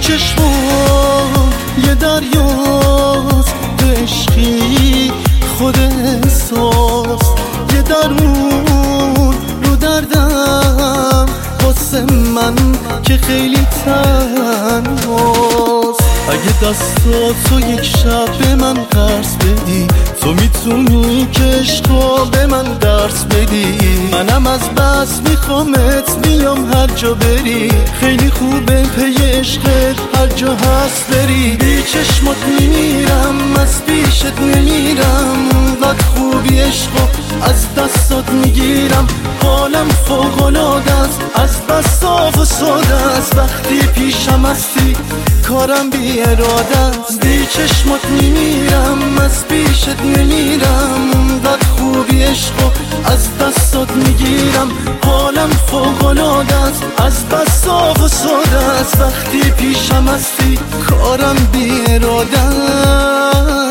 چشمات یه دریاست، عشقی خود احساس، یه درمون رو دردم واسه من که خیلی تنهاست. اگه دستاتو یک شب به من قرض بدی، تو میتونی که عشقا به من درس بدی. منم از بس میخوامت بیام هر جا بری، خیلی خوبه پی عشقت هر جا هست بری. بی چشمات میمیرم از پیشت نمیرم، بد خوبی عشقا از دستات میگیرم. حالم فوق‌العاده است، از بس صاف و ساده است. وقتی پیشم هستی کارم بی اراده است. بی چشمات میمیرم از پیشت نمیرم، بد خوبی عشقا از دستات میگیرم. حالم فوق‌العاده است، از بس صاف و ساده است. وقتی پیشم هستی کارم بی اراده است.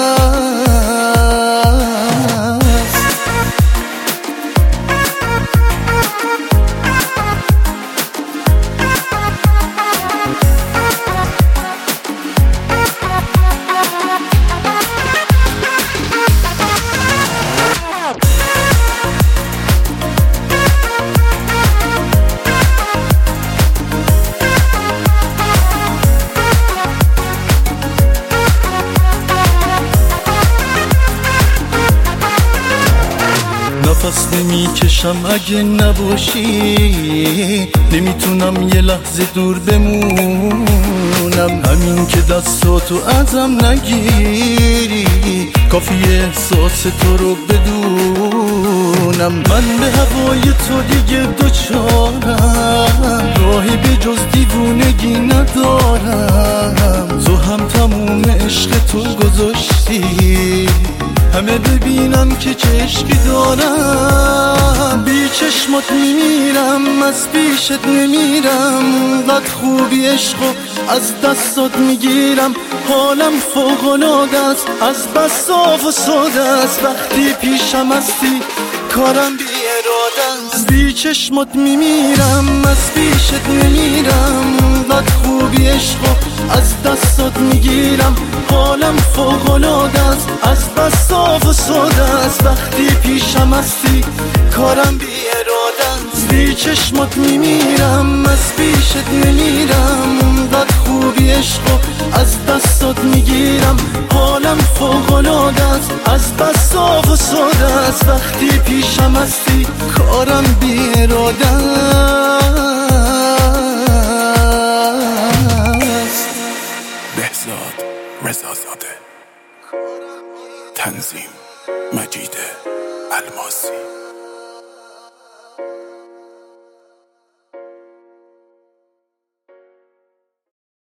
نفس نمیکشم اگه نباشی، نمیتونم یه لحظه دور بمونم. همین که دستاتو ازم نگیری، کافیه احساس تو رو بدونم. من به هوای تو دیگه دوچارم، راهی به جز دیوونگی ندارم. تو هم تموم عشق تو گذاشتی، همه ببینم که چه عشقی دارم. بی چشمات میمیرم از پیشت نمیرم، بد خوبی عشقو از دستات میگیرم. حالم فوق‌العاده است، از بس صاف و ساده است. وقتی پیشم هستی کارم بی اراده است. بی چشمات میمیرم از پیشت نمیرم، بد خوبی عشقو از دستات میگیرم. حالم فوق‌العاده است، از بس صاف و ساده است. وقتی پیشم هستی کارم بی اراده است. بی چشمات میمیرم از پیشت نمیرم، بد خوبی عشقو از دستات میگیرم. حالم فوق‌العاده است، از بس صاف و ساده است. وقتی پیشم هستی کارم بی اراده است. بهزاد رضازاده، تنظیم مجید الماسی.